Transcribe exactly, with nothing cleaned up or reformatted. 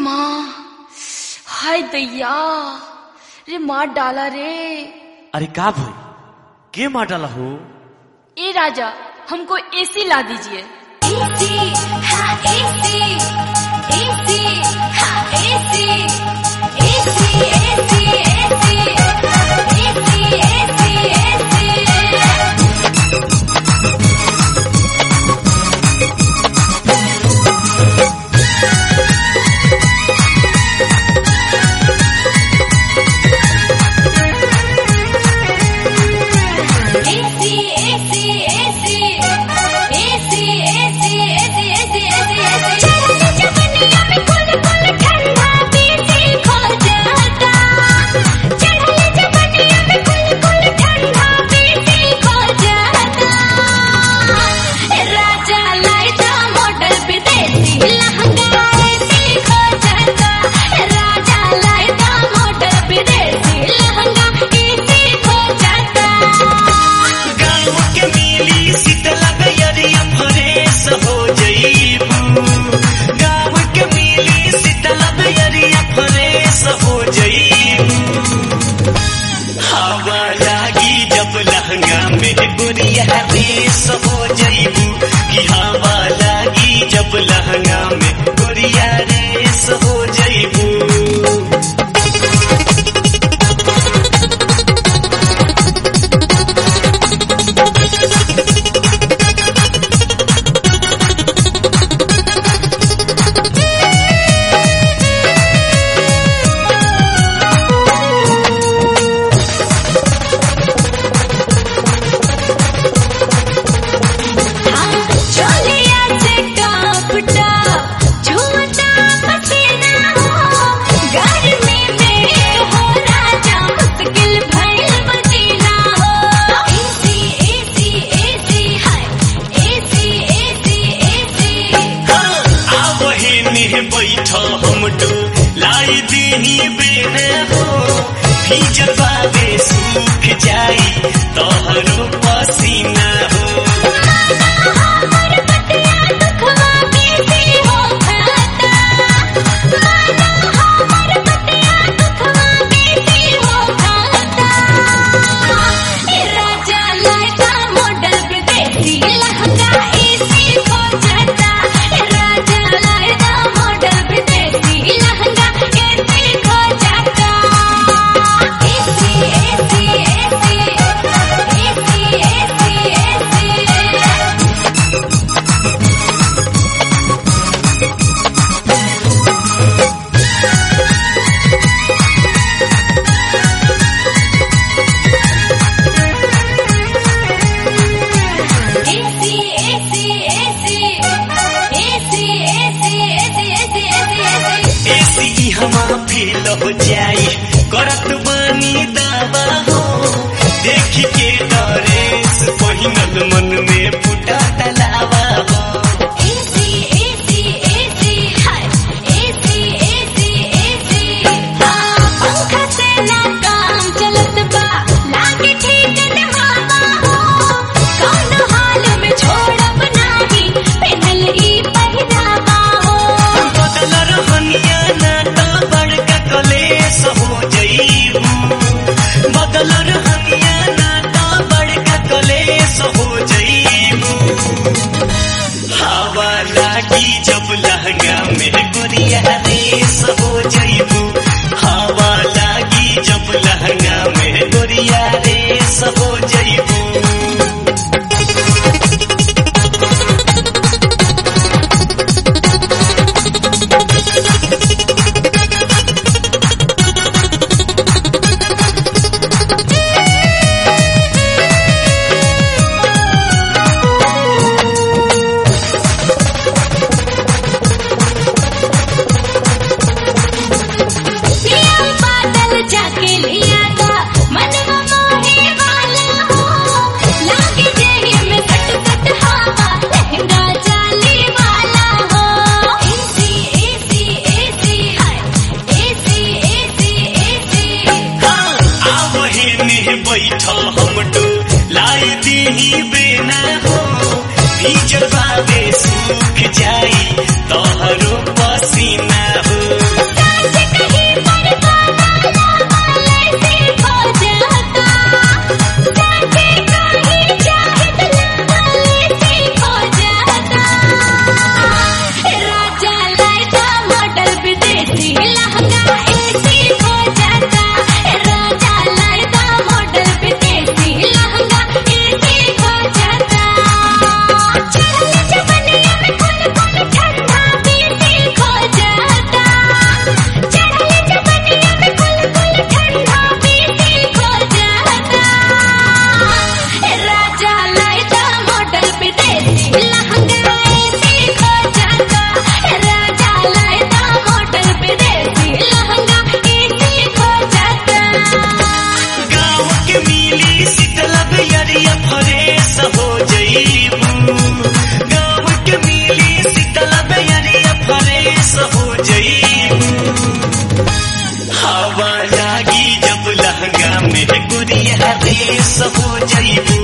माँ, हाय दैया रे, मार डाला रे। अरे का भाई, के मार डाला हो? ए राजा, हमको एसी ला दीजिए। एसी, हाँ एसी, एसी, हाँ AC, AC, AC, AC, AC, AC, AC. जब लहंगा में गोरिया रेस हो जइबू। बैठ हम डो लाई दीनी बेने हो, भीजल बाबे सूख जाई तोहरो पसीना हो। फील हो जाई करत बानी दावा हो, देख के डरेस पहिनल मन में फुटा तलावा हो। एसी एसी एसी हाय एसी एसी एसी, पंखा से ना काम चलत बा, लागे ठीक न हवा हो, कौन हाल में छोड़ब नाही पहनल ई पहिरावा हो। बदल रहनिया ना कलेस हो जइबू, बदल रहनिया ना तो बड़का कलेस हो जइबू। हवा लागी जब लहंगा में गोरिया रेस हो जइबू, हवा लागी जब लहंगा में गोरिया रेस हो जइबू। जाके लिया था मन मोहे वाला हो, गोरिया रे सब जइबू